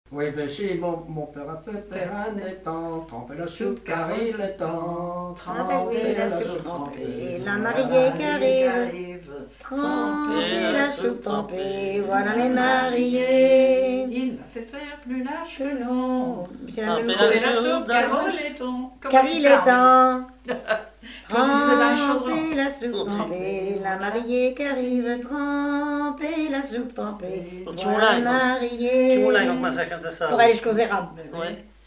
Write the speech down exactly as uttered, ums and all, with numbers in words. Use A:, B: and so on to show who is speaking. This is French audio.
A: Oui, ben si mon, mon père a fait faire un étang, tremper la soupe car il est temps, tremper la soupe trempée,
B: la
A: voilà
B: mariée qui
A: mariée
B: arrive,
A: tremper
B: la
A: la
B: soupe
A: soupe
B: trempée,
A: trempée,
B: voilà
A: voilà
B: les
A: les
B: mariés.
A: mariés. Il m'a fait faire plus large que long,
B: C'est la même
C: Tremper
A: tremper
B: chose.
A: la
C: soupe
A: soupe
C: dans
A: car
C: le-
A: il est temps.
B: Car il est temps.
A: Toi, tu disais dans le chaudron.
B: Tremper la soupe trempée, la mariée qui arrive, tremper la soupe trempée,
C: Tu
B: voilà
C: moulin,
B: la
C: quoi.
B: mariée.
C: Tu moulin quand on commence à chanter ça.
B: Pour aller jusqu'aux érables.
A: Ben oui.
C: Ouais.